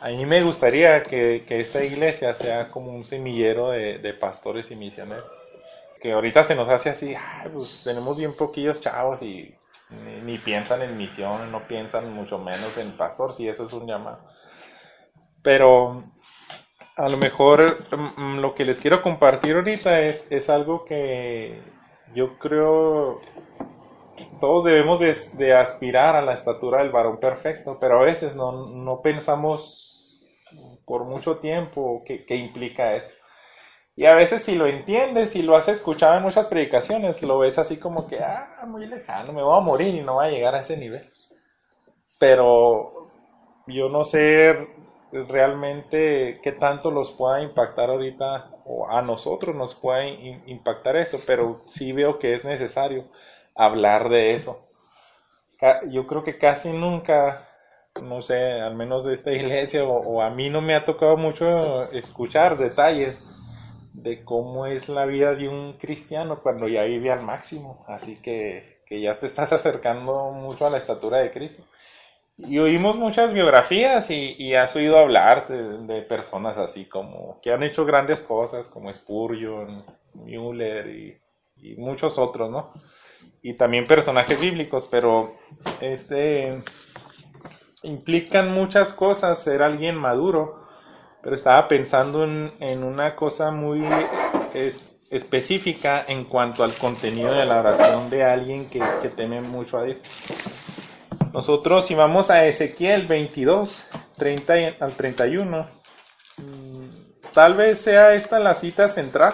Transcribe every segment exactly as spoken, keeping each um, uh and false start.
A mí me gustaría que, que esta iglesia sea como un semillero de, de pastores y misioneros. Que ahorita se nos hace así, ay, pues tenemos bien poquillos chavos y ni, ni piensan en misión, no piensan mucho menos en pastor, si eso es un llamado. Pero a lo mejor mm, lo que les quiero compartir ahorita es, es algo que yo creo todos debemos de, de aspirar a la estatura del varón perfecto, pero a veces no, no pensamos por mucho tiempo qué, qué implica eso. Y a veces si lo entiendes y lo has escuchado en muchas predicaciones, lo ves así como que, ah, muy lejano, me voy a morir y no voy a llegar a ese nivel. Pero yo no sé realmente qué tanto los pueda impactar ahorita, o a nosotros nos pueda in- impactar esto, pero sí veo que es necesario hablar de eso. Ca- Yo creo que casi nunca, no sé, al menos de esta iglesia, o, o a mí no me ha tocado mucho escuchar detalles de cómo es la vida de un cristiano cuando ya vive al máximo, así que, que ya te estás acercando mucho a la estatura de Cristo. Y oímos muchas biografías y, y has oído hablar de, de personas así como que han hecho grandes cosas, como Spurgeon, Müller y, y muchos otros, ¿no? Y también personajes bíblicos, pero este implican muchas cosas ser alguien maduro. Pero estaba pensando en, en una cosa muy es, específica en cuanto al contenido de la oración de alguien que, que teme mucho a Dios. Nosotros, si vamos a Ezequiel veintidós, treinta al treinta y uno, tal vez sea esta la cita central,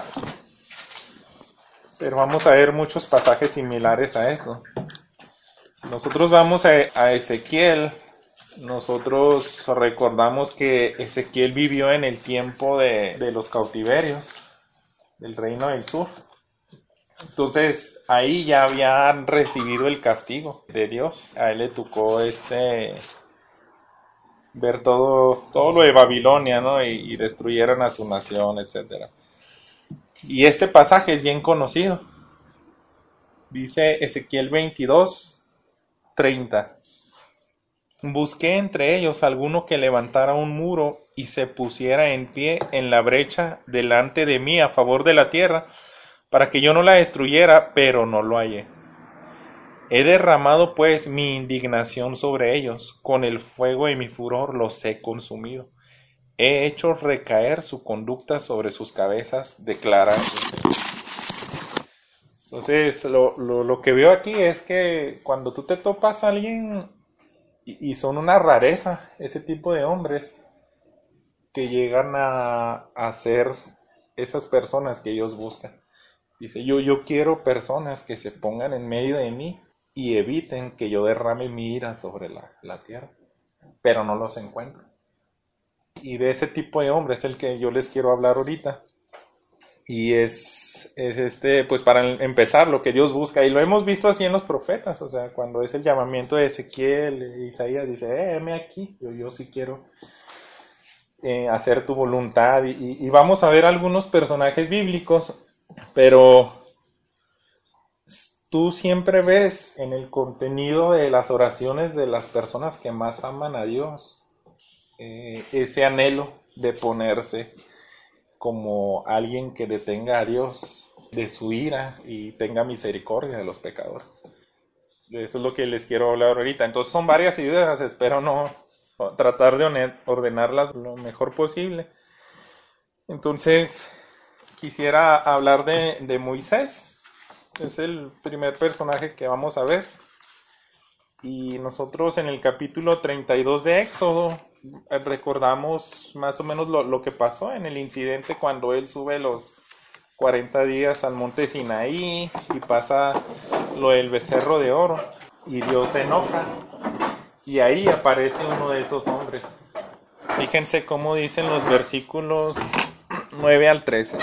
pero vamos a ver muchos pasajes similares a eso. Si nosotros vamos a, a Ezequiel, nosotros recordamos que Ezequiel vivió en el tiempo de, de los cautiverios del reino del sur. Entonces ahí ya habían recibido el castigo de Dios. A él le tocó este ver todo, todo lo de Babilonia, ¿no? Y, y destruyeron a su nación, etcétera. Y este pasaje es bien conocido. Dice Ezequiel veintidós, treinta. Busqué entre ellos alguno que levantara un muro y se pusiera en pie en la brecha delante de mí a favor de la tierra, para que yo no la destruyera, pero no lo hallé. He derramado pues mi indignación sobre ellos, con el fuego de mi furor los he consumido. He hecho recaer su conducta sobre sus cabezas, declara. Entonces, lo, lo, lo que veo aquí es que cuando tú te topas a alguien, y, y son una rareza ese tipo de hombres que llegan a, a ser esas personas que ellos buscan. Dice, yo, yo quiero personas que se pongan en medio de mí y eviten que yo derrame mi ira sobre la, la tierra, pero no los encuentro. Y de ese tipo de hombre es el que yo les quiero hablar ahorita. Y es, es este, pues para empezar, lo que Dios busca, y lo hemos visto así en los profetas, o sea, cuando es el llamamiento de Ezequiel, Isaías dice, eh, heme aquí, yo, yo sí quiero eh, hacer tu voluntad, y, y vamos a ver algunos personajes bíblicos, pero tú siempre ves en el contenido de las oraciones de las personas que más aman a Dios, eh, ese anhelo de ponerse como alguien que detenga a Dios de su ira y tenga misericordia de los pecadores. Eso es lo que les quiero hablar ahorita. Entonces son varias ideas, espero no tratar de ordenarlas lo mejor posible. Entonces quisiera hablar de, de Moisés. Es el primer personaje que vamos a ver. Y nosotros en el capítulo treinta y dos de Éxodo recordamos más o menos lo, lo que pasó en el incidente cuando él sube los cuarenta días al monte Sinaí y pasa lo del becerro de oro y Dios se enoja y ahí aparece uno de esos hombres. Fíjense cómo dicen los versículos nueve al trece.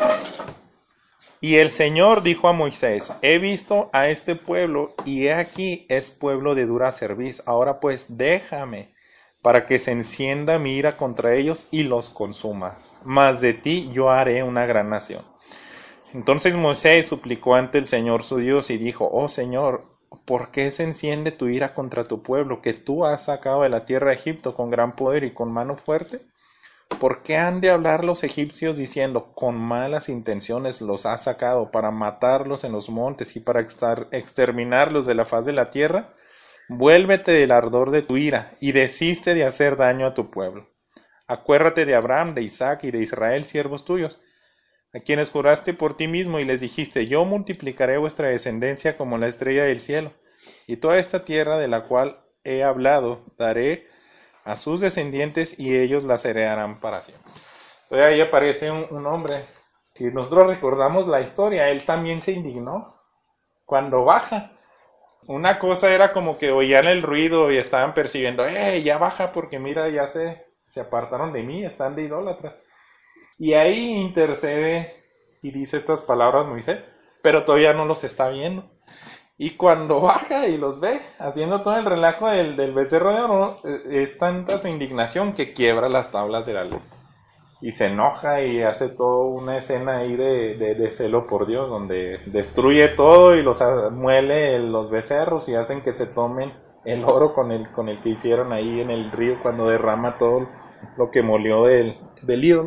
Y el Señor dijo a Moisés, he visto a este pueblo y he aquí es pueblo de dura cerviz. Ahora pues déjame para que se encienda mi ira contra ellos y los consuma. Mas de ti yo haré una gran nación. Entonces Moisés suplicó ante el Señor su Dios y dijo, oh Señor, ¿por qué se enciende tu ira contra tu pueblo, que tú has sacado de la tierra de Egipto con gran poder y con mano fuerte? ¿Por qué han de hablar los egipcios diciendo, con malas intenciones los has sacado para matarlos en los montes y para exterminarlos de la faz de la tierra? Vuélvete del ardor de tu ira y desiste de hacer daño a tu pueblo. Acuérdate de Abraham, de Isaac y de Israel, siervos tuyos, a quienes juraste por ti mismo y les dijiste, yo multiplicaré vuestra descendencia como la estrella del cielo, y toda esta tierra de la cual he hablado daré a sus descendientes y ellos las heredarán para siempre. Entonces ahí aparece un, un hombre. Si nosotros recordamos la historia, él también se indignó cuando baja. Una cosa era como que oían el ruido y estaban percibiendo, ¡eh, ya baja porque mira, ya se, se apartaron de mí, están de idólatras! Y ahí intercede y dice estas palabras Moisés, pero todavía no los está viendo. Y cuando baja y los ve, haciendo todo el relajo del, del becerro de oro, es tanta su indignación que quiebra las tablas de la ley. Y se enoja y hace toda una escena ahí de, de, de celo por Dios, donde destruye todo y los muele los becerros y hacen que se tomen el oro con el, con el que hicieron ahí en el río cuando derrama todo lo que molió del, del ídolo.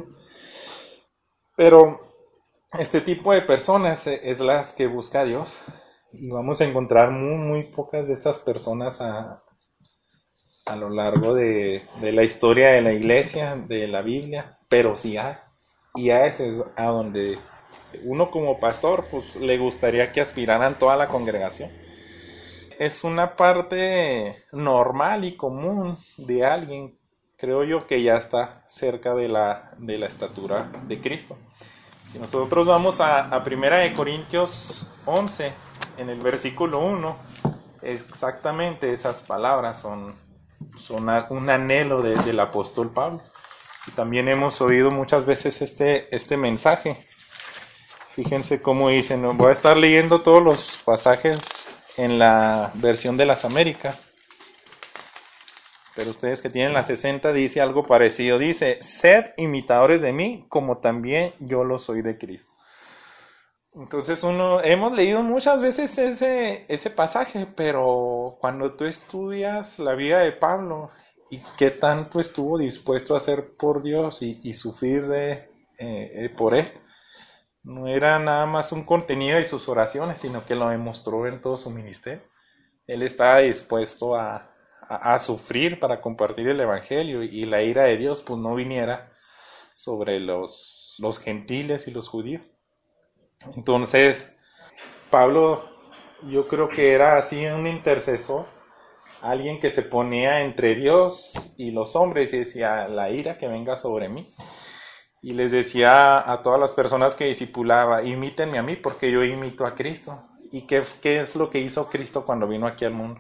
Pero este tipo de personas es las que busca Dios. Y vamos a encontrar muy, muy pocas de estas personas a, a lo largo de, de la historia de la iglesia, de la Biblia, pero sí hay. Y a ese es a donde uno como pastor pues, le gustaría que aspiraran toda la congregación. Es una parte normal y común de alguien, creo yo, que ya está cerca de la, de la estatura de Cristo. Si nosotros vamos a, a Primera de Corintios once, en el versículo uno, exactamente esas palabras son, son un anhelo de, del apóstol Pablo. Y también hemos oído muchas veces este, este mensaje. Fíjense cómo dice, ¿no? Voy a estar leyendo todos los pasajes en la versión de las Américas. Pero ustedes que tienen la sesenta dice algo parecido. Dice, sed imitadores de mí, como también yo lo soy de Cristo. Entonces uno, hemos leído muchas veces ese, ese pasaje, pero cuando tú estudias la vida de Pablo y qué tanto estuvo dispuesto a hacer por Dios y, y sufrir de, eh, por él, no era nada más un contenido de sus oraciones, sino que lo demostró en todo su ministerio. Él estaba dispuesto a, a, a sufrir para compartir el evangelio y la ira de Dios pues no viniera sobre los, los gentiles y los judíos. Entonces, Pablo, yo creo que era así un intercesor, alguien que se ponía entre Dios y los hombres y decía, la ira que venga sobre mí. Y les decía a todas las personas que discipulaba, imítenme a mí porque yo imito a Cristo. ¿Y qué, qué es lo que hizo Cristo cuando vino aquí al mundo?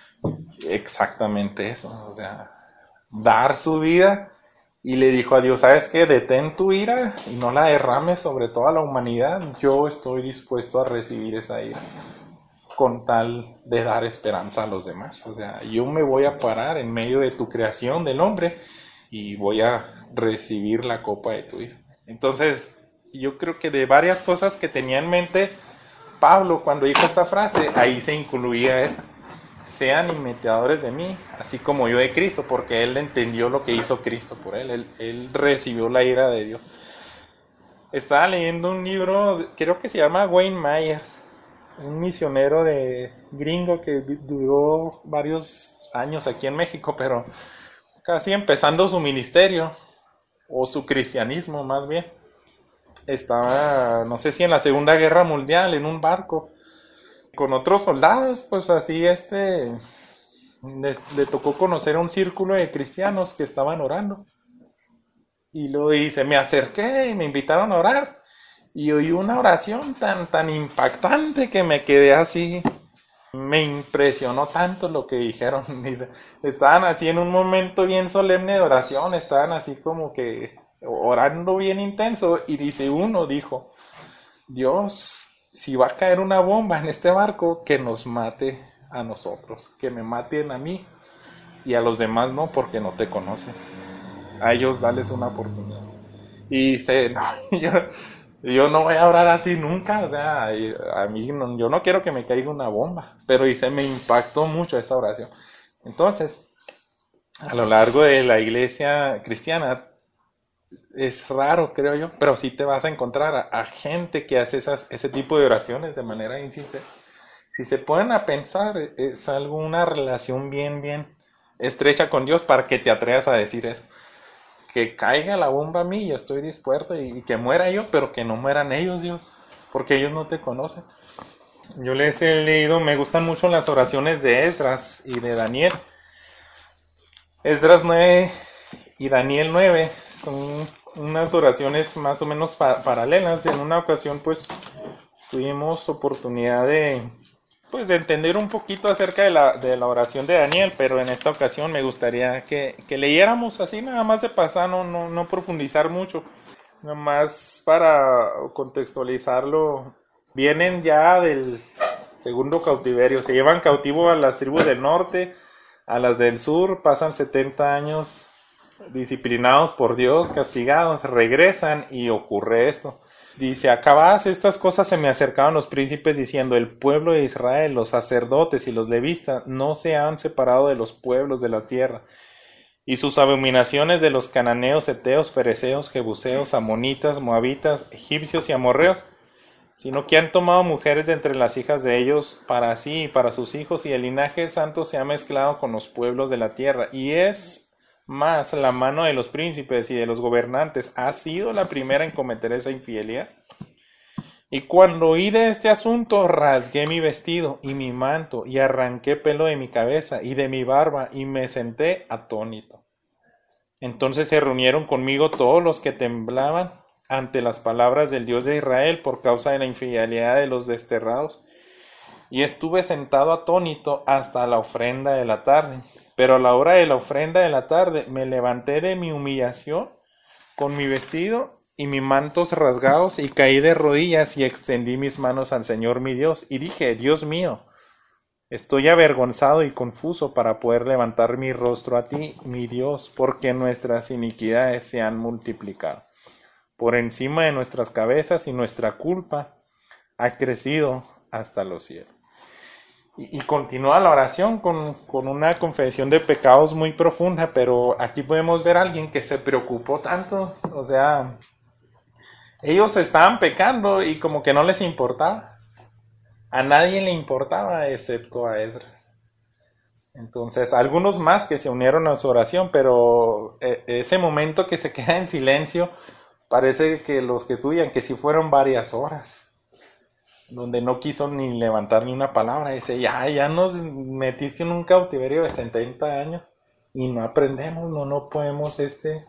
Exactamente eso, o sea, dar su vida. Y le dijo a Dios, ¿sabes qué? Detén tu ira y no la derrames sobre toda la humanidad. Yo estoy dispuesto a recibir esa ira con tal de dar esperanza a los demás. O sea, yo me voy a parar en medio de tu creación del hombre y voy a recibir la copa de tu ira. Entonces, yo creo que de varias cosas que tenía en mente Pablo cuando dijo esta frase, ahí se incluía esa. Sean imitadores de mí, así como yo de Cristo, porque él entendió lo que hizo Cristo por él. Él, él recibió la ira de Dios. Estaba leyendo un libro, creo que se llama Wayne Myers, un misionero de gringo que duró varios años aquí en México, pero casi empezando su ministerio, o su cristianismo más bien. Estaba, no sé si en la Segunda Guerra Mundial, en un barco, con otros soldados, pues así este le, le tocó conocer a un círculo de cristianos que estaban orando. Y luego dice, me acerqué y me invitaron a orar. Y oí una oración tan, tan impactante que me quedé así. Me impresionó tanto lo que dijeron. Dice, estaban así en un momento bien solemne de oración, estaban así como que orando bien intenso. Y dice, uno dijo, Dios, si va a caer una bomba en este barco, que nos mate a nosotros, que me maten a mí y a los demás no, porque no te conocen. A ellos dales una oportunidad. Y dice, no, yo, Y yo no voy a orar así nunca, o sea, a mí no, yo no quiero que me caiga una bomba, pero y se me impactó mucho esa oración. Entonces, a lo largo de la iglesia cristiana, es raro, creo yo, pero sí te vas a encontrar a, a gente que hace esas, ese tipo de oraciones de manera insincera. Si se ponen a pensar, es algo, una relación bien, bien estrecha con Dios para que te atrevas a decir eso. Que caiga la bomba a mí, yo estoy dispuesto, y, y que muera yo, pero que no mueran ellos, Dios, porque ellos no te conocen. Yo les he leído, me gustan mucho las oraciones de Esdras y de Daniel. Esdras nueve y Daniel nueve son unas oraciones más o menos pa- paralelas. En una ocasión, pues, tuvimos oportunidad de, pues, de entender un poquito acerca de la, de la oración de Daniel, pero en esta ocasión me gustaría que, que leyéramos así nada más de pasar, no, no, no profundizar mucho, nada más para contextualizarlo. Vienen ya del segundo cautiverio, se llevan cautivo a las tribus del norte, a las del sur, pasan setenta años disciplinados por Dios, castigados, regresan y ocurre esto. Dice, acabadas estas cosas se me acercaban los príncipes diciendo, el pueblo de Israel, los sacerdotes y los levitas no se han separado de los pueblos de la tierra, y sus abominaciones de los cananeos, heteos, fereceos, jebuseos, amonitas, moabitas, egipcios y amorreos, sino que han tomado mujeres de entre las hijas de ellos para sí y para sus hijos, y el linaje santo se ha mezclado con los pueblos de la tierra, y es más la mano de los príncipes y de los gobernantes ha sido la primera en cometer esa infidelidad. Y cuando oí de este asunto, rasgué mi vestido y mi manto, y arranqué pelo de mi cabeza y de mi barba, y me senté atónito. Entonces se reunieron conmigo todos los que temblaban ante las palabras del Dios de Israel por causa de la infidelidad de los desterrados, y estuve sentado atónito hasta la ofrenda de la tarde. Pero a la hora de la ofrenda de la tarde me levanté de mi humillación con mi vestido y mis mantos rasgados, y caí de rodillas y extendí mis manos al Señor mi Dios, y dije, Dios mío, estoy avergonzado y confuso para poder levantar mi rostro a ti, mi Dios, porque nuestras iniquidades se han multiplicado por encima de nuestras cabezas, y nuestra culpa ha crecido hasta los cielos. Y, y continúa la oración con, con una confesión de pecados muy profunda, pero aquí podemos ver a alguien que se preocupó tanto, o sea, ellos estaban pecando y como que no les importaba, a nadie le importaba excepto a Esdras. Entonces, algunos más que se unieron a su oración, pero eh, ese momento que se queda en silencio, parece que los que estudian, que sí fueron varias horas, donde no quiso ni levantar ni una palabra. Dice, ya, ya nos metiste en un cautiverio de setenta años y no aprendemos, no, no podemos este,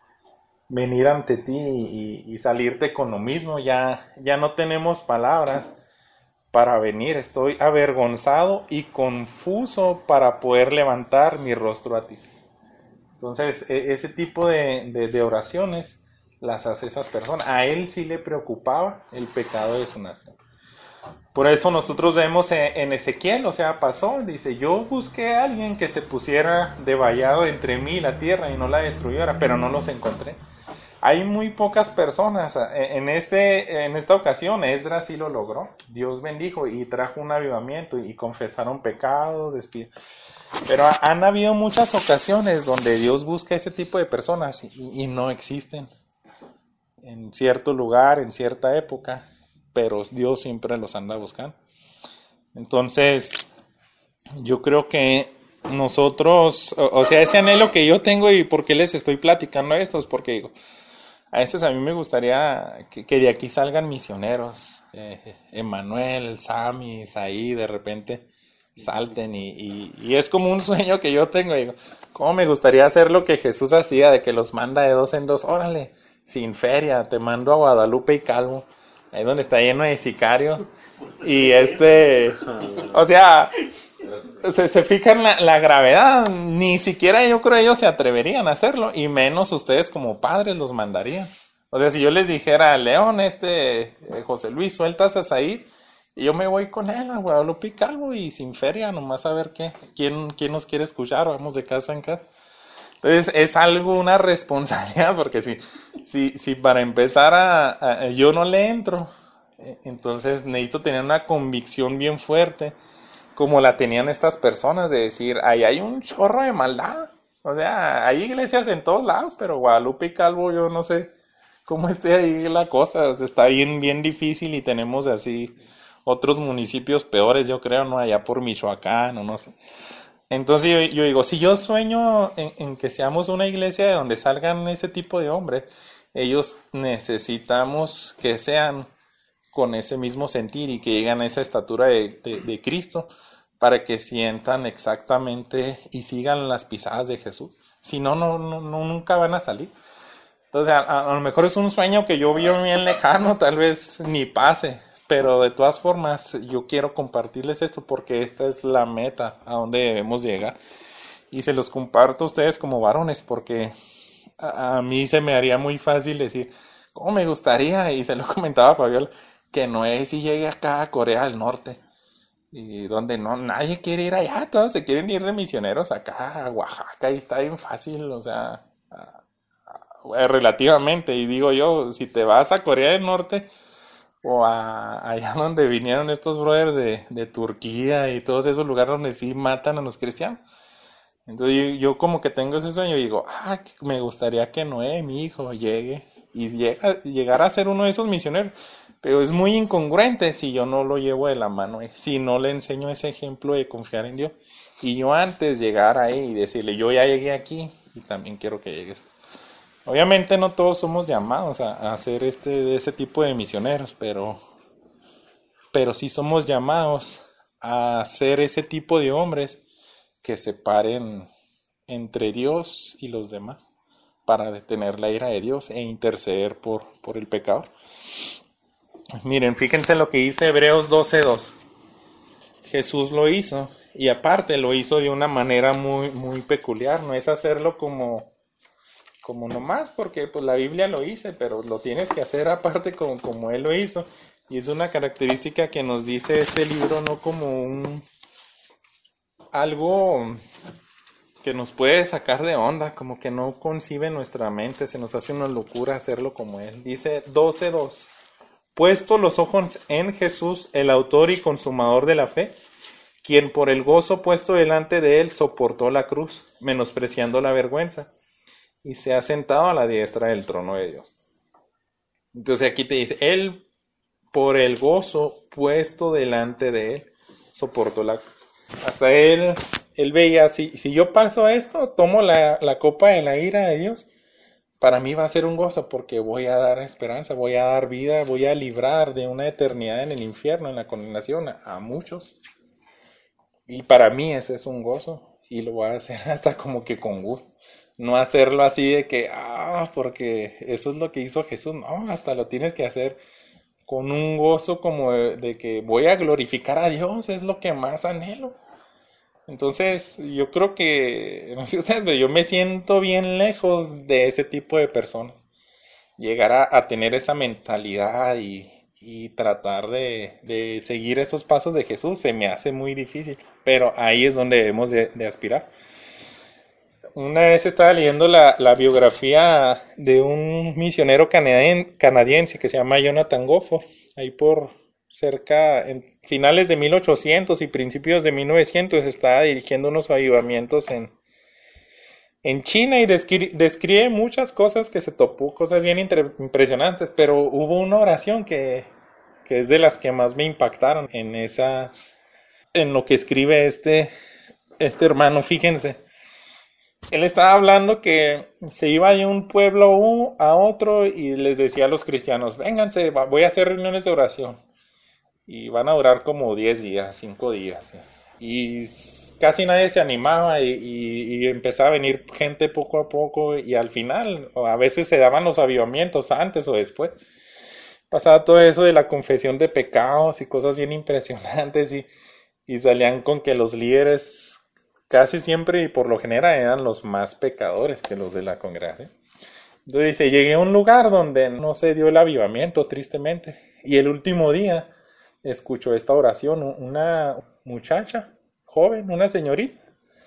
venir ante ti y, y salirte con lo mismo, ya, ya no tenemos palabras para venir, estoy avergonzado y confuso para poder levantar mi rostro a ti. Entonces, e- ese tipo de, de, de oraciones las hace esas personas. A él sí le preocupaba el pecado de su nación. Por eso nosotros vemos en Ezequiel, o sea, pasó, dice, yo busqué a alguien que se pusiera de vallado entre mí y la tierra y no la destruyera, pero no los encontré. Hay muy pocas personas. En, este, en esta ocasión Esdras sí lo logró. Dios bendijo y trajo un avivamiento y confesaron pecados, despido. Pero han habido muchas ocasiones donde Dios busca ese tipo de personas y, y no existen en cierto lugar, en cierta época, pero Dios siempre los anda buscando. Entonces, yo creo que nosotros, o, o sea, ese anhelo que yo tengo, y por qué les estoy platicando esto, es porque digo, a veces a mí me gustaría que, que de aquí salgan misioneros, eh, Emanuel, Sammy, Isaí, de repente salten y, y, y es como un sueño que yo tengo, digo, ¿cómo me gustaría hacer lo que Jesús hacía, de que los manda de dos en dos? Órale, sin feria, te mando a Guadalupe y Calvo, ahí donde está lleno de sicarios, y este, o sea, se, se fijan la, la gravedad, ni siquiera yo creo ellos se atreverían a hacerlo, y menos ustedes como padres los mandarían. O sea, si yo les dijera, León, este, eh, José Luis, sueltas a Said, y yo me voy con él a Guadalupe y Calvo y sin feria, nomás a ver qué, quién, quién nos quiere escuchar, vamos de casa en casa. Entonces es algo, una responsabilidad, porque si, si, si para empezar a, a- yo no le entro, eh, entonces necesito tener una convicción bien fuerte, como la tenían estas personas, de decir, ahí hay un chorro de maldad. O sea, hay iglesias en todos lados, pero Guadalupe y Calvo, yo no sé cómo esté ahí la cosa. O sea, está bien, bien difícil y tenemos así otros municipios peores, yo creo, ¿no? Allá por Michoacán o no sé. Entonces yo, yo digo, si yo sueño en, en que seamos una iglesia de donde salgan ese tipo de hombres, ellos necesitamos que sean con ese mismo sentir y que lleguen a esa estatura de, de, de Cristo para que sientan exactamente y sigan las pisadas de Jesús. Si no, no, no, no nunca van a salir. Entonces, a, a lo mejor es un sueño que yo veo bien lejano, tal vez ni pase, pero de todas formas yo quiero compartirles esto porque esta es la meta a donde debemos llegar. Y se los comparto a ustedes como varones porque a, a mí se me haría muy fácil decir, ¿cómo me gustaría? Y se lo comentaba a Fabiola, que Noé si llegue acá a Corea del Norte. Y donde no, nadie quiere ir allá, todos se quieren ir de misioneros acá a Oaxaca y está bien fácil, o sea, eh, relativamente. Y digo yo, si te vas a Corea del Norte o a allá donde vinieron estos brothers de, de Turquía y todos esos lugares donde sí matan a los cristianos. Entonces yo, yo como que tengo ese sueño y digo, ah, que me gustaría que Noé, mi hijo, llegue y llega, llegara a ser uno de esos misioneros. Pero es muy incongruente si yo no lo llevo de la mano, eh, si no le enseño ese ejemplo de confiar en Dios. Y yo antes llegar ahí y decirle, yo ya llegué aquí y también quiero que llegues. Obviamente no todos somos llamados a, a ser este, ese tipo de misioneros, pero, pero sí somos llamados a ser ese tipo de hombres que separen entre Dios y los demás para detener la ira de Dios e interceder por, por el pecador. Miren, fíjense lo que dice Hebreos doce dos. Jesús lo hizo y aparte lo hizo de una manera muy, muy peculiar. No es hacerlo como, como nomás porque pues la Biblia lo dice, pero lo tienes que hacer aparte como, como Él lo hizo. Y es una característica que nos dice este libro, no como un algo que nos puede sacar de onda, como que no concibe nuestra mente, se nos hace una locura hacerlo como Él. Dice doce dos. Puesto los ojos en Jesús, el autor y consumador de la fe, quien por el gozo puesto delante de él soportó la cruz, menospreciando la vergüenza, y se ha sentado a la diestra del trono de Dios. Entonces aquí te dice, él por el gozo puesto delante de él soportó la cruz. Hasta él, él veía, si, si yo paso esto, tomo la, la copa de la ira de Dios, para mí va a ser un gozo porque voy a dar esperanza, voy a dar vida, voy a librar de una eternidad en el infierno, en la condenación, a, a muchos. Y para mí eso es un gozo y lo voy a hacer hasta como que con gusto. No hacerlo así de que, ah, porque eso es lo que hizo Jesús. No, hasta lo tienes que hacer con un gozo como de, de que voy a glorificar a Dios, es lo que más anhelo. Entonces, yo creo que, no sé ustedes, pero yo me siento bien lejos de ese tipo de personas. Llegar a, a tener esa mentalidad y, y tratar de, de seguir esos pasos de Jesús se me hace muy difícil, pero ahí es donde debemos de, de aspirar. Una vez estaba leyendo la, la biografía de un misionero canadien, canadiense que se llama Jonathan Gofford, ahí por cerca, en finales de mil ochocientos y principios de mil novecientos, estaba dirigiendo unos avivamientos en, en China y descri- describe muchas cosas que se topó, cosas bien intre- impresionantes, pero hubo una oración que, que es de las que más me impactaron en esa, en lo que escribe este, este hermano, fíjense. Él estaba hablando que se iba de un pueblo a otro y les decía a los cristianos, vénganse, voy a hacer reuniones de oración. Y van a durar como diez días, cinco días. Y casi nadie se animaba y, y, y empezaba a venir gente poco a poco y al final, o a veces se daban los avivamientos antes o después. Pasaba todo eso de la confesión de pecados y cosas bien impresionantes y, y salían con que los líderes casi siempre y por lo general eran los más pecadores que los de la congregación. Entonces dice, llegué a un lugar donde no se dio el avivamiento, tristemente. Y el último día escuchó esta oración, una muchacha joven, una señorita,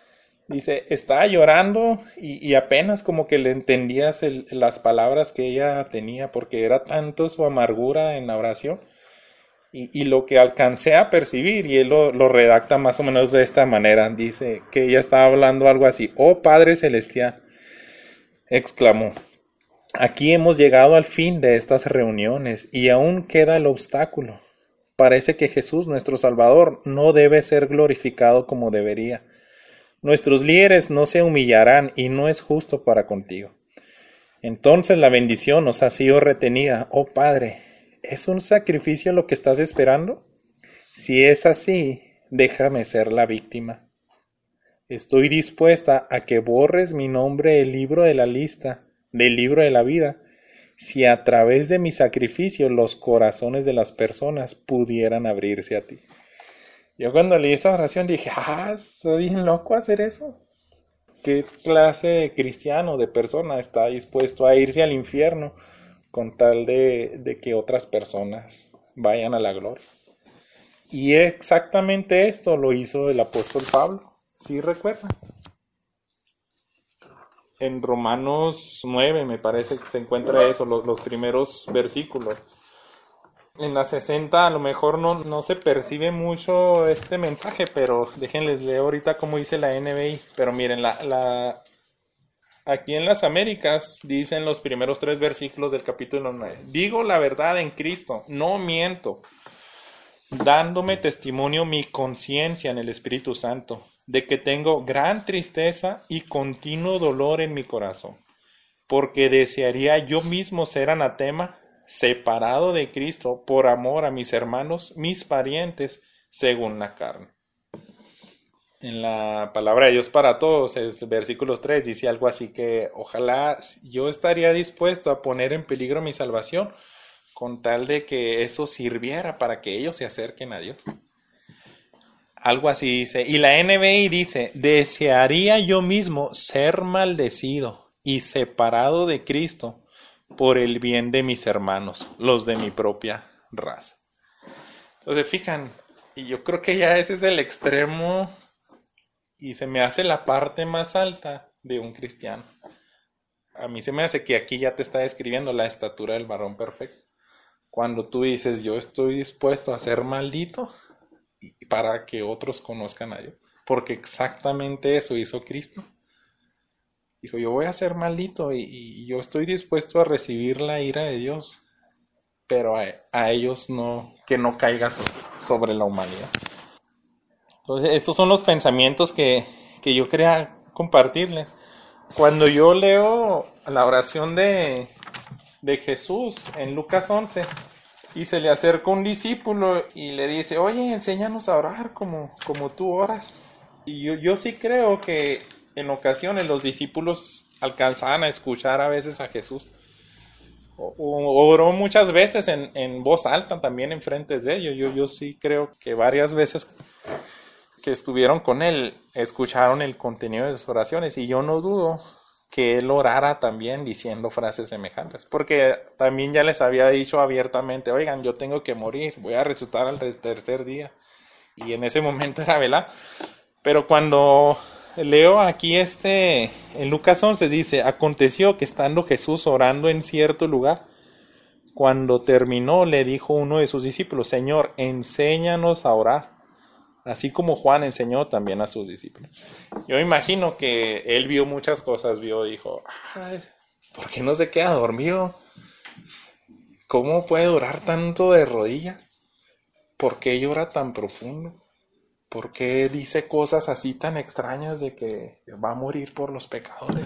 Dice, estaba llorando y, y apenas como que le entendías el, las palabras que ella tenía, porque era tanto su amargura en la oración. Y, y lo que alcancé a percibir, y él lo, lo redacta más o menos de esta manera, dice que ella estaba hablando algo así: oh Padre Celestial, exclamó, aquí hemos llegado al fin de estas reuniones y aún queda el obstáculo. Parece que Jesús, nuestro Salvador, no debe ser glorificado como debería. Nuestros líderes no se humillarán y no es justo para contigo. Entonces la bendición nos ha sido retenida. Oh Padre, ¿es un sacrificio lo que estás esperando? Si es así, déjame ser la víctima. Estoy dispuesta a que borres mi nombre del libro de la lista, del libro de la vida, si a través de mi sacrificio los corazones de las personas pudieran abrirse a ti. Yo cuando leí esa oración dije, ah, soy bien loco hacer eso. ¿Qué clase de cristiano, de persona está dispuesto a irse al infierno con tal de, de que otras personas vayan a la gloria? Y exactamente esto lo hizo el apóstol Pablo, ¿sí recuerdan? En Romanos nueve me parece que se encuentra eso, los, los primeros versículos. En la sesenta a lo mejor no, no se percibe mucho este mensaje, pero déjenles leer ahorita cómo dice la N B I. Pero miren, la, la, aquí en las Américas dicen los primeros tres versículos del capítulo nueve. Digo la verdad en Cristo, no miento, dándome testimonio mi conciencia en el Espíritu Santo, de que tengo gran tristeza y continuo dolor en mi corazón, porque desearía yo mismo ser anatema, separado de Cristo por amor a mis hermanos, mis parientes, según la carne. En la palabra de Dios para todos, es versículos tres, dice algo así que ojalá yo estaría dispuesto a poner en peligro mi salvación con tal de que eso sirviera para que ellos se acerquen a Dios. Algo así dice. Y la N B I dice, desearía yo mismo ser maldecido y separado de Cristo por el bien de mis hermanos, los de mi propia raza. Entonces, fijan, y yo creo que ya ese es el extremo y se me hace la parte más alta de un cristiano. A mí se me hace que aquí ya te está describiendo la estatura del varón perfecto. Cuando tú dices, yo estoy dispuesto a ser maldito para que otros conozcan a Dios. Porque exactamente eso hizo Cristo. Dijo, yo voy a ser maldito y, y yo estoy dispuesto a recibir la ira de Dios, pero a, a ellos no, que no caiga so, sobre la humanidad. Entonces, estos son los pensamientos que, que yo quería compartirles. Cuando yo leo la oración de, de Jesús en Lucas once, y se le acerca un discípulo y le dice, oye, enséñanos a orar como, como tú oras. Y yo, yo sí creo que en ocasiones los discípulos alcanzaban a escuchar a veces a Jesús. O, o, oró muchas veces en, en voz alta también en frente de ellos. Yo, yo sí creo que varias veces que estuvieron con él escucharon el contenido de sus oraciones. Y yo no dudo que él orara también diciendo frases semejantes. Porque también ya les había dicho abiertamente, oigan, yo tengo que morir, voy a resucitar al tercer día. Y en ese momento era velado. Pero cuando leo aquí este, en Lucas once dice, aconteció que estando Jesús orando en cierto lugar, cuando terminó le dijo uno de sus discípulos, Señor, enséñanos a orar, así como Juan enseñó también a sus discípulos. Yo imagino que él vio muchas cosas, vio, dijo, ay, ¿por qué no se queda dormido? ¿Cómo puede orar tanto de rodillas? ¿Por qué llora tan profundo? ¿Por qué dice cosas así tan extrañas de que va a morir por los pecadores?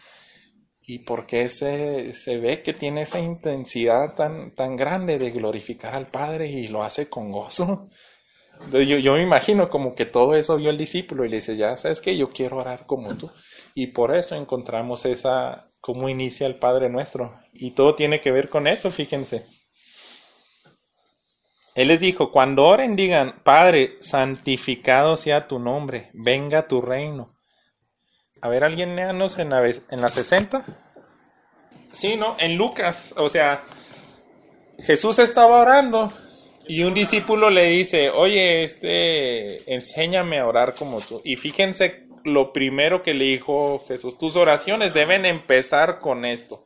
¿Y por qué se, se ve que tiene esa intensidad tan, tan grande de glorificar al Padre y lo hace con gozo? Entonces yo, yo me imagino como que todo eso vio el discípulo y le dice, ya sabes que yo quiero orar como tú. Y por eso encontramos esa, cómo inicia el Padre Nuestro. Y todo tiene que ver con eso, fíjense. Él les dijo, cuando oren digan, Padre, santificado sea tu nombre, venga tu reino. A ver, ¿alguien léanos en la, en la sesenta? Sí, ¿no? En Lucas, o sea, Jesús estaba orando y un discípulo le dice, oye, este, enséñame a orar como tú. Y fíjense lo primero que le dijo Jesús? Tus oraciones deben empezar con esto.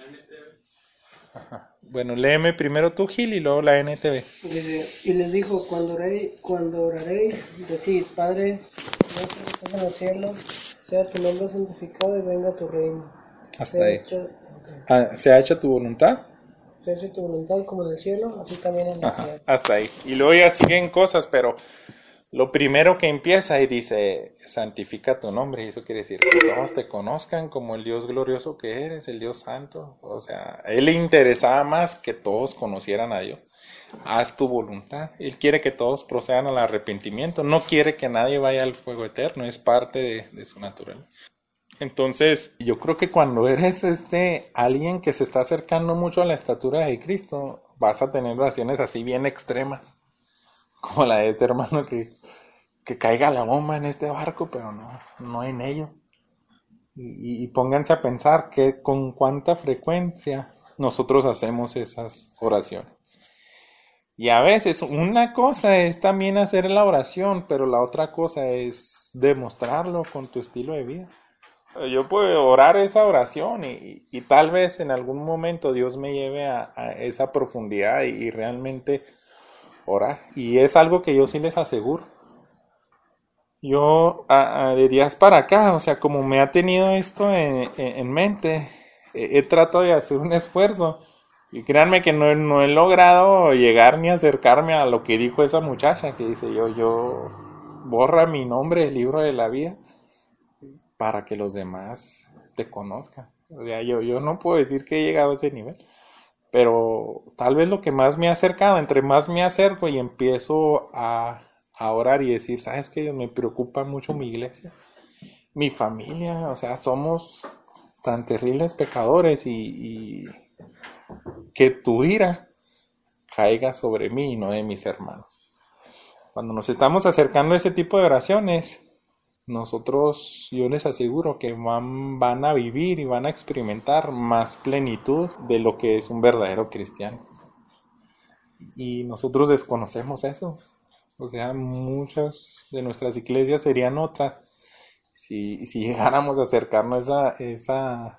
Ajá. Bueno, léeme primero tú, Gil, y luego la N T V. Dice, y les dijo, cuando oréis, cuando oraréis, decid, Padre nuestro que estás en los cielos, sea tu nombre santificado y venga tu reino. Hasta Sea ahí. hecha, okay. Ah, ¿se ha hecho tu voluntad? Sea hecha tu voluntad como en el cielo, así también en la Ajá, tierra. hasta ahí. Y luego ya siguen cosas, pero lo primero que empieza y dice, santifica tu nombre, y eso quiere decir que todos te conozcan como el Dios glorioso que eres, el Dios santo. O sea, a él le interesaba más que todos conocieran a Dios. Haz tu voluntad. Él quiere que todos procedan al arrepentimiento. No quiere que nadie vaya al fuego eterno. Es parte de, de su naturaleza. Entonces, yo creo que cuando eres este alguien que se está acercando mucho a la estatura de Cristo, vas a tener oraciones así bien extremas. Como la de este hermano que, que caiga la bomba en este barco, pero no, no en ello. Y, y pónganse a pensar que con cuánta frecuencia nosotros hacemos esas oraciones. Y a veces una cosa es también hacer la oración, pero la otra cosa es demostrarlo con tu estilo de vida. Yo puedo orar esa oración y, y tal vez en algún momento Dios me lleve a, a esa profundidad y, y realmente orar. Y es algo que yo sí les aseguro. Yo a, a, de días para acá, o sea, como me ha tenido esto en, en, en mente, he, he tratado de hacer un esfuerzo. Y créanme que no, no he logrado llegar ni acercarme a lo que dijo esa muchacha que dice yo, yo borra mi nombre del libro de la vida para que los demás te conozcan. O sea, yo, yo no puedo decir que he llegado a ese nivel. Pero tal vez lo que más me ha acercado, entre más me acerco y empiezo a, a orar y decir, ¿sabes qué? Me preocupa mucho mi iglesia, mi familia, o sea, somos tan terribles pecadores y, y que tu ira caiga sobre mí y no de mis hermanos. Cuando nos estamos acercando a ese tipo de oraciones, nosotros, yo les aseguro que van, van a vivir y van a experimentar más plenitud de lo que es un verdadero cristiano. Y nosotros desconocemos eso. O sea, muchas de nuestras iglesias serían otras si, si llegáramos a acercarnos a, esa,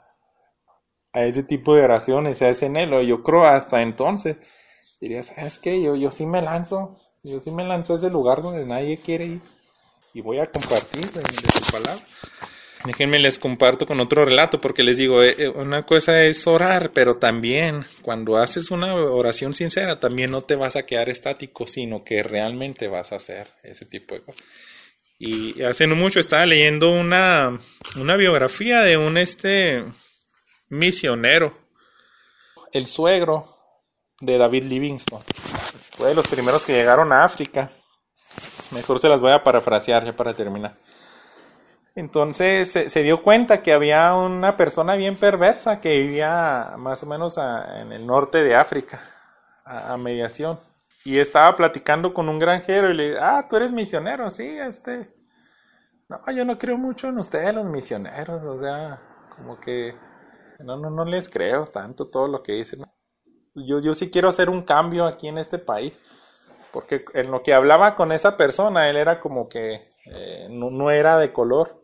a ese tipo de oraciones, a ese anhelo. Yo creo hasta entonces diría, ¿sabes qué? Yo, yo sí me lanzo, yo sí me lanzo a ese lugar donde nadie quiere ir. Y voy a compartir de, de su palabra. Déjenme les comparto con otro relato, porque les digo, eh, una cosa es orar, pero también cuando haces una oración sincera, también no te vas a quedar estático, sino que realmente vas a hacer ese tipo de cosas. Y hace no mucho estaba leyendo una, una biografía de un este misionero, el suegro de David Livingstone. Fue de los primeros que llegaron a África. Mejor se las voy a parafrasear ya para terminar. Entonces se, se dio cuenta que había una persona bien perversa que vivía más o menos a, en el norte de África, a, a mediación. Y estaba platicando con un granjero y le dice, ah, tú eres misionero, sí, este... No, yo no creo mucho en ustedes los misioneros, o sea, como que no, no, no les creo tanto todo lo que dicen. Yo, yo sí quiero hacer un cambio aquí en este país. Porque en lo que hablaba con esa persona, él era como que eh, no, no era de color.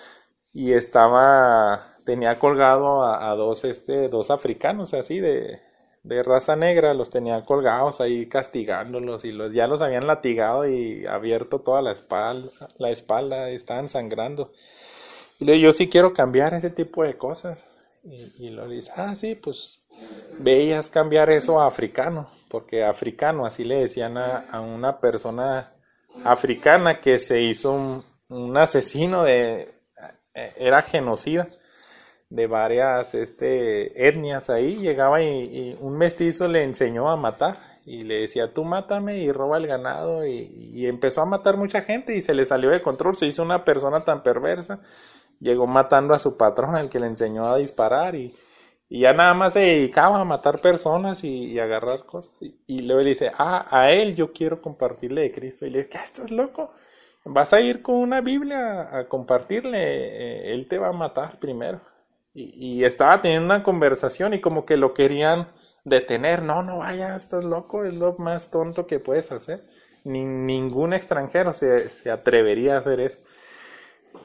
Y estaba, tenía colgado a, a dos, este, dos africanos así de, de raza negra, los tenía colgados ahí castigándolos y los, ya los habían latigado y abierto toda la espalda, la espalda, estaban sangrando. Y le digo, yo sí quiero cambiar ese tipo de cosas. Y, y lo dice, ah, sí, pues veías cambiar eso a africano, porque africano, así le decían a, a una persona africana que se hizo un, un asesino de, era genocida de varias este, etnias ahí, llegaba y, y un mestizo le enseñó a matar y le decía, tú mátame y roba el ganado y, y empezó a matar mucha gente y se le salió de control, se hizo una persona tan perversa. Llegó matando a su patrón, el que le enseñó a disparar y, y ya nada más se dedicaba a matar personas y, y agarrar cosas. Y, y luego le dice, ah, a él yo quiero compartirle de Cristo. Y le dice, ¿qué? ¿Estás loco? Vas a ir con una Biblia a, a compartirle, eh, él te va a matar primero. Y, y estaba teniendo una conversación y como que lo querían detener. No, no vaya, estás loco, es lo más tonto que puedes hacer. Ni, ningún extranjero se, se atrevería a hacer eso.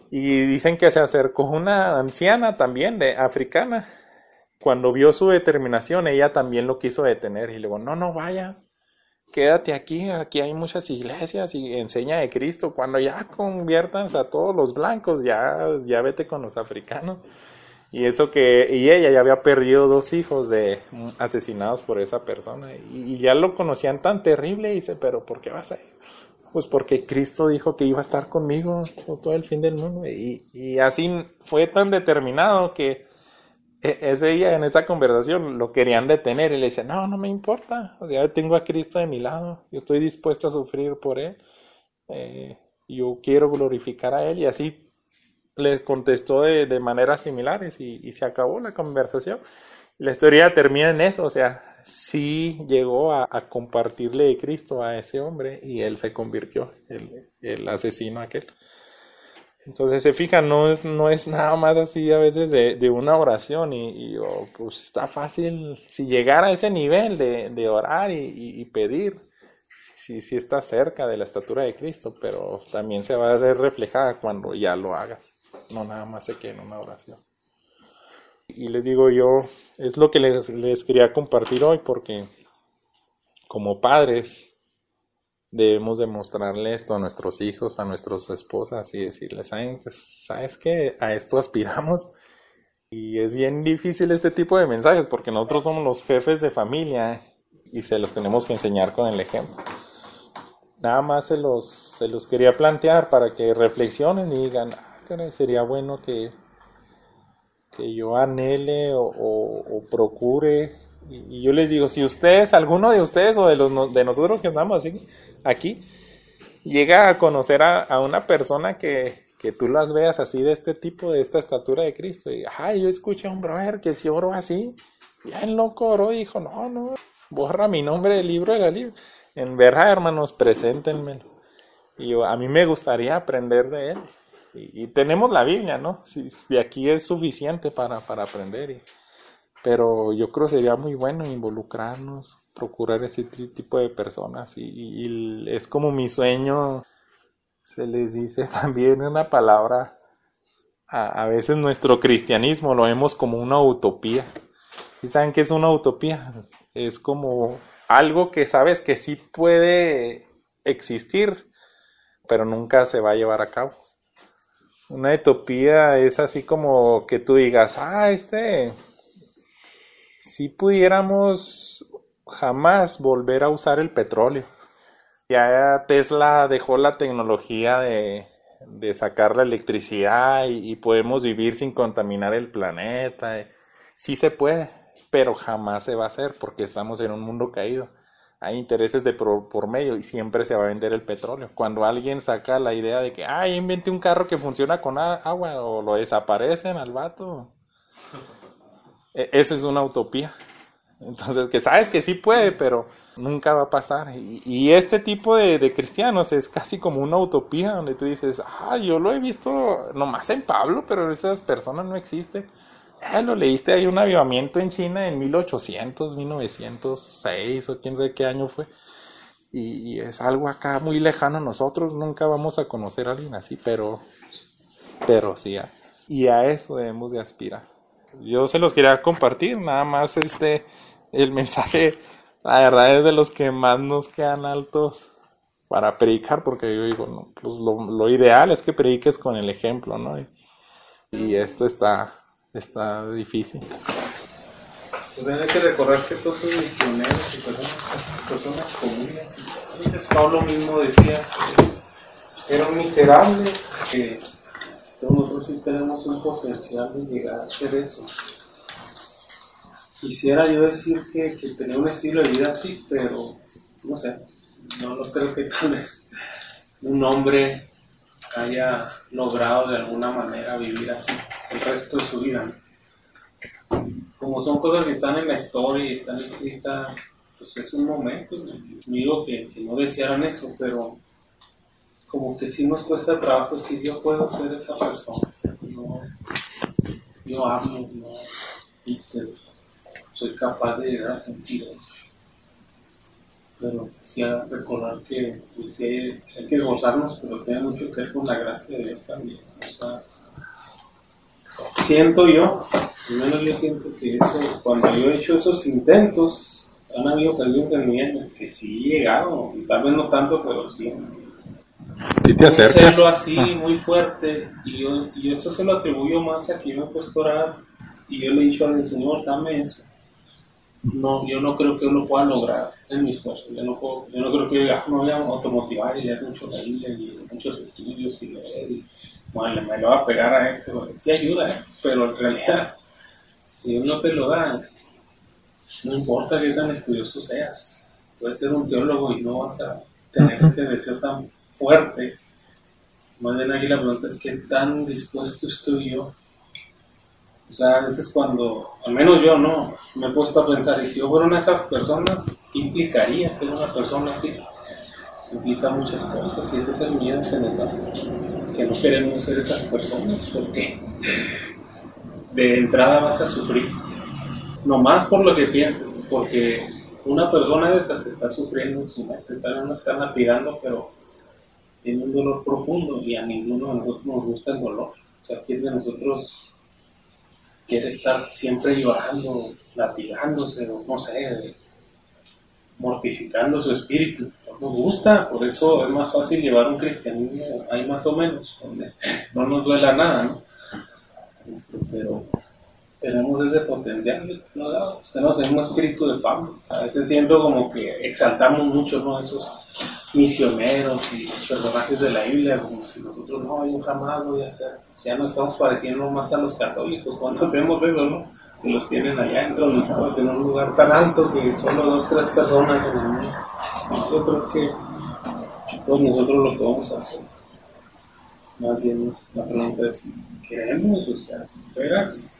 Y dicen que se acercó una anciana también, de africana. Cuando vio su determinación, ella también lo quiso detener. Y le dijo, no, no vayas, quédate aquí, aquí hay muchas iglesias y enseña de Cristo. Cuando ya conviertas a todos los blancos, ya, ya vete con los africanos. Y eso que, y ella ya había perdido dos hijos de asesinados por esa persona. Y, y ya lo conocían tan terrible, y dice, pero ¿por qué vas a ir? Pues porque Cristo dijo que iba a estar conmigo todo el fin del mundo. Y, y así fue tan determinado que ese día en esa conversación lo querían detener y le dice, no, no me importa, o sea, yo tengo a Cristo de mi lado, yo estoy dispuesto a sufrir por Él, eh, yo quiero glorificar a Él, y así le contestó de, de maneras similares y, y se acabó la conversación. La historia termina en eso, o sea, sí llegó a, a compartirle de Cristo a ese hombre y él se convirtió, el, el asesino aquel. Entonces se fijan, no es, no es nada más así a veces de, de una oración y, y oh, pues está fácil, si llegar a ese nivel de, de orar y, y, y pedir, sí, sí está cerca de la estatura de Cristo, pero también se va a ver reflejada cuando ya lo hagas, no nada más se quede en una oración. Y les digo yo, es lo que les, les quería compartir hoy, porque como padres debemos demostrarle esto a nuestros hijos, a nuestras esposas y decirles, ¿saben? ¿Sabes qué? A esto aspiramos. Y es bien difícil este tipo de mensajes porque nosotros somos los jefes de familia y se los tenemos que enseñar con el ejemplo. Nada más se los, se los quería plantear para que reflexionen y digan, ah, caray, sería bueno que, que yo anhele o, o, o procure. Y, y yo les digo, si ustedes, alguno de ustedes o de, los, de nosotros que estamos así, aquí, llega a conocer a, a una persona que, que tú las veas así de este tipo, de esta estatura de Cristo, y ay, yo escuché a un brother que si oró así, bien loco oró y dijo, no, no, borra mi nombre del libro de la Biblia. En verdad, hermanos, preséntenmelo. Y yo, a mí me gustaría aprender de él. Y, y tenemos la Biblia, ¿no? Si, de aquí es suficiente para, para aprender. Y, pero yo creo que sería muy bueno involucrarnos, procurar ese tipo de personas. Y, y, y es como mi sueño, se les dice también una palabra. A, a veces nuestro cristianismo lo vemos como una utopía. ¿Y saben qué es una utopía? Es como algo que sabes que sí puede existir, pero nunca se va a llevar a cabo. Una utopía es así como que tú digas, ah, este, si pudiéramos jamás volver a usar el petróleo. Ya Tesla dejó la tecnología de, de sacar la electricidad y, y podemos vivir sin contaminar el planeta. Sí se puede, pero jamás se va a hacer porque estamos en un mundo caído. Hay intereses de por, por medio y siempre se va a vender el petróleo. Cuando alguien saca la idea de que, ah, inventé un carro que funciona con agua, o lo desaparecen al vato, eso es una utopía. Entonces, que sabes que sí puede, pero nunca va a pasar. Y, y este tipo de, de cristianos es casi como una utopía, donde tú dices, ah, yo lo he visto nomás en Pablo, pero esas personas no existen. Eh, lo leíste, hay un avivamiento en China en mil ochocientos, mil novecientos seis o quién sabe qué año fue. Y, y es algo acá muy lejano a nosotros, nunca vamos a conocer a alguien así, pero, pero sí, a, y a eso debemos de aspirar. Yo se los quería compartir, nada más este, el mensaje, la verdad es de los que más nos quedan altos para predicar, porque yo digo, no, pues lo, lo ideal es que prediques con el ejemplo, ¿no? Y, y esto está... está difícil. Pues hay que recordar que todos son misioneros y personas, personas comunes. Entonces Pablo mismo decía que era un miserable, que nosotros sí tenemos un potencial de llegar a ser eso. Quisiera yo decir que, que tenía un estilo de vida así, pero no sé, no, no creo que tal vez un hombre haya logrado de alguna manera vivir así el resto de su vida. Como son cosas que están en la historia y están escritas, pues es un momento. No digo que, que no desearan eso, pero como que sí nos cuesta trabajo decir yo puedo ser esa persona. No, yo amo, no, y te, soy capaz de llegar a sentir eso. Pero sí a recordar que pues, sí hay, hay que gozarnos, pero tiene mucho que ver con la gracia de Dios también. sea, siento yo, al menos yo siento que eso, cuando yo he hecho esos intentos, han habido ocasiones en mi vida en las que sí he llegado, tal vez no tanto, pero sí. Si te acercas. Hacerlo así, ah. muy fuerte, y yo, y eso se lo atribuyo más a que yo me he puesto a orar, y yo le he dicho al Señor, dame eso. No, yo no creo que yo lo pueda lograr en mi esfuerzo. Yo no, puedo, yo no creo que yo me voy a automotivar y leer mucho la Biblia y muchos estudios y leer y bueno, me lo va a pegar a esto. Sí ayuda, pero en realidad, si Dios no te lo da, no importa qué tan estudioso seas. Puedes ser un teólogo y no vas a tener ese deseo tan fuerte. Más bien aquí la pregunta es qué tan dispuesto estoy yo. O sea, a veces cuando, al menos yo no, me he puesto a pensar, y si yo fuera una de esas personas, ¿qué implicaría ser una persona así? Implica muchas cosas, y ese es el miedo general, que no queremos ser esas personas, porque de entrada vas a sufrir, nomás por lo que pienses, porque una persona de esas está sufriendo en su mente, tal vez no está latigando, pero tiene un dolor profundo, y a ninguno de nosotros nos gusta el dolor. O sea, ¿quién de nosotros quiere estar siempre llorando, latigándose, o no sé, mortificando su espíritu? No nos gusta, por eso es más fácil llevar un cristianismo ahí más o menos, donde no nos duela nada, ¿no? Este, pero tenemos ese potencial, ¿no? Tenemos el mismo espíritu de Pablo. A veces siento como que exaltamos mucho, ¿no? Esos misioneros y personajes de la Biblia, como si nosotros, no, yo jamás voy a hacer. Ya no estamos pareciendo más a los católicos cuando hacemos eso, ¿no? Que los tienen allá entronizados en un lugar tan alto que solo dos, tres personas en el mundo. No, yo creo que pues nosotros lo podemos hacer. Más bien la pregunta es, ¿queremos? O sea, ¿veras?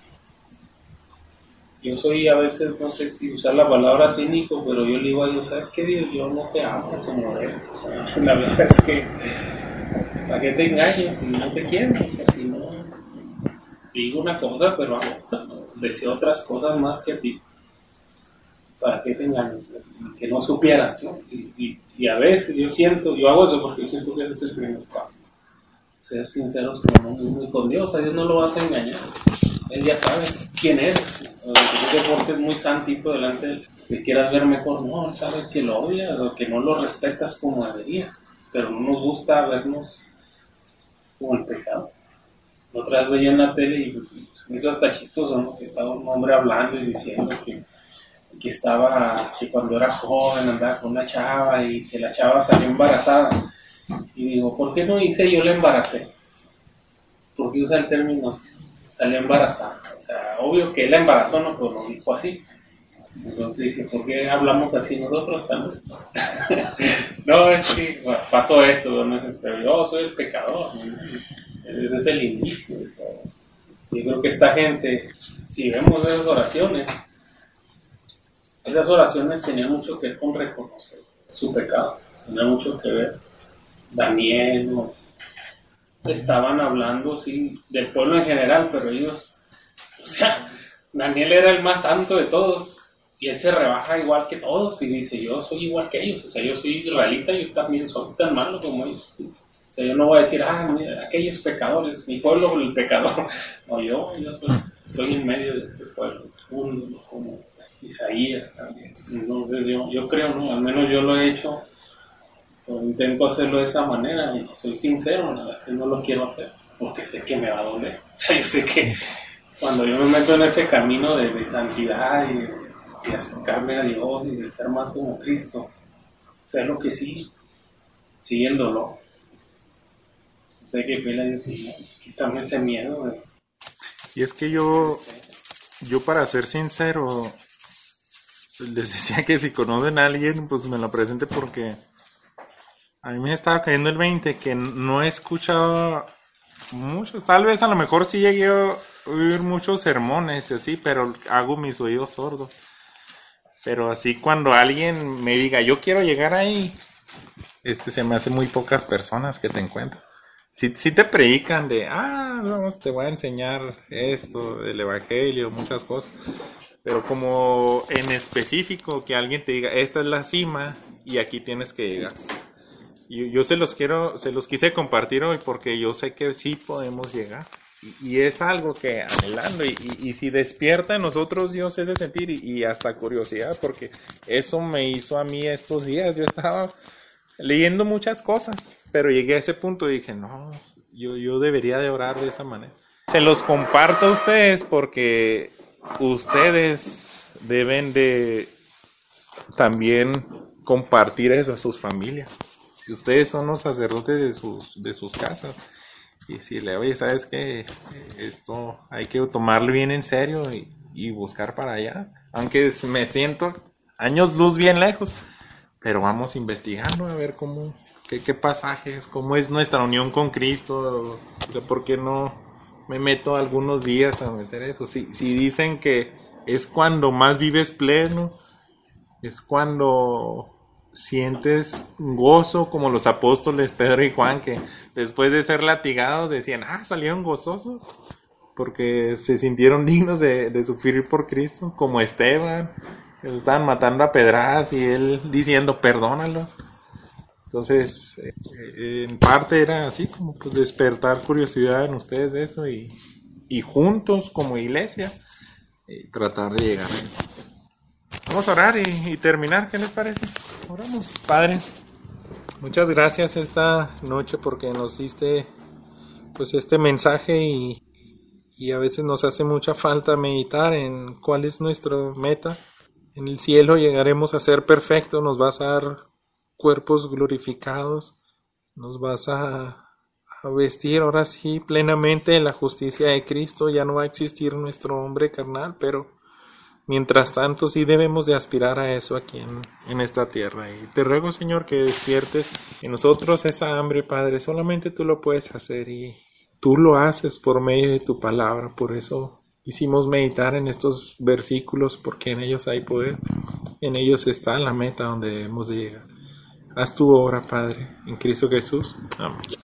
Yo soy a veces, no sé si usar la palabra cínico, pero yo le digo a Dios, ¿sabes qué, Dios? Yo no te amo como él. La verdad es que, ¿para qué te engaño si no te quiero? O sea, si no, digo una cosa, pero hago, deseo otras cosas más que a ti. ¿Para qué te engaño? Que no supieras, ¿no? Y, y, y a veces yo siento, yo hago eso porque yo siento que ese es el primer paso. Ser sinceros con uno mismo y con Dios. A Dios no lo vas a engañar. Él ya sabe quién es. O que te portes muy santito delante de él, que quieras ver mejor. No, él sabe que lo odias o que no lo respetas como deberías. Pero no nos gusta vernos como el pecado. Otra vez veía en la tele y me hizo hasta chistoso, ¿no? Que estaba un hombre hablando y diciendo que, que estaba, que cuando era joven andaba con una chava y se la chava salió embarazada. Y digo, ¿por qué no hice yo la embaracé? ¿Por qué usa el término salió embarazada? O sea, obvio que él la embarazó, no, pero lo dijo así. Entonces dije, ¿por qué hablamos así nosotros también? No, es que bueno, pasó esto, ¿no? Pero yo soy el pecador, ¿no? Ese es el inicio de todo. Yo creo que esta gente, si vemos esas oraciones, esas oraciones tenían mucho que ver con reconocer su pecado, tenían mucho que ver. Daniel, ¿no? Estaban hablando, sí, del pueblo en general, pero ellos, o sea, Daniel era el más santo de todos, y él se rebaja igual que todos, y dice, yo soy igual que ellos, o sea, yo soy israelita, yo también soy tan malo como ellos. O sea, yo no voy a decir, ah, mira, aquellos pecadores, mi pueblo el pecador. No, yo, yo soy, estoy en medio de ese pueblo, uno como Isaías también. Entonces yo, yo creo, ¿no? Al menos yo lo he hecho. Intento hacerlo de esa manera y soy sincero, a veces no lo quiero hacer porque sé que me va a doler. O sea, yo sé que cuando yo me meto en ese camino de, de santidad y de, de acercarme a Dios y de ser más como Cristo, sé lo que sí, sigue el dolor. Sé que pela a Dios y quítame ese miedo. De... Y es que yo, yo para ser sincero, les decía que si conocen a alguien, pues me lo presente porque... A mí me estaba cayendo el veinte que no he escuchado muchos, tal vez a lo mejor sí llegué a oír muchos sermones y así, pero hago mis oídos sordos. Pero así cuando alguien me diga, yo quiero llegar ahí, este se me hace muy pocas personas que te encuentran. Sí, sí te predican de, ah, vamos, te voy a enseñar esto, del evangelio, muchas cosas. Pero como en específico que alguien te diga, esta es la cima y aquí tienes que llegar. yo, yo se los quiero, se los quise compartir hoy porque yo sé que sí podemos llegar. Y, y es algo que anhelando, y, y, y si despierta en nosotros Dios ese sentir y, y hasta curiosidad, porque eso me hizo a mí estos días. Yo estaba leyendo muchas cosas, pero llegué a ese punto y dije, no, yo, yo debería de orar de esa manera. Se los comparto a ustedes porque ustedes deben de también compartir eso a sus familias. Si ustedes son los sacerdotes de sus, de sus casas, y decirle, oye, ¿sabes qué? Esto hay que tomarlo bien en serio y, y buscar para allá. Aunque me siento años luz bien lejos, pero vamos investigando a ver cómo, qué, qué pasajes, cómo es nuestra unión con Cristo. O sea, ¿por qué no me meto algunos días a meter eso? Si, si dicen que es cuando más vives pleno, es cuando sientes gozo, como los apóstoles Pedro y Juan, que después de ser latigados decían, ah, salieron gozosos porque se sintieron dignos de, de sufrir por Cristo, como Esteban, que lo estaban matando a pedradas y él diciendo, perdónalos. Entonces, eh, en parte era así, como pues despertar curiosidad en ustedes de eso, y, y juntos como iglesia eh, tratar de llegar ahí. Vamos a orar y, y terminar, ¿qué les parece? Oramos. Padre, muchas gracias esta noche porque nos diste pues este mensaje, y, y a veces nos hace mucha falta meditar en cuál es nuestra meta. En el cielo llegaremos a ser perfectos, nos vas a dar cuerpos glorificados, nos vas a, a vestir ahora sí plenamente en la justicia de Cristo. Ya no va a existir nuestro hombre carnal, pero mientras tanto sí debemos de aspirar a eso aquí en, en esta tierra. Y te ruego, Señor, que despiertes en nosotros esa hambre, Padre. Solamente tú lo puedes hacer y tú lo haces por medio de tu palabra. Por eso hicimos meditar en estos versículos, porque en ellos hay poder. En ellos está la meta donde debemos de llegar. Haz tu obra, Padre, en Cristo Jesús. Amén.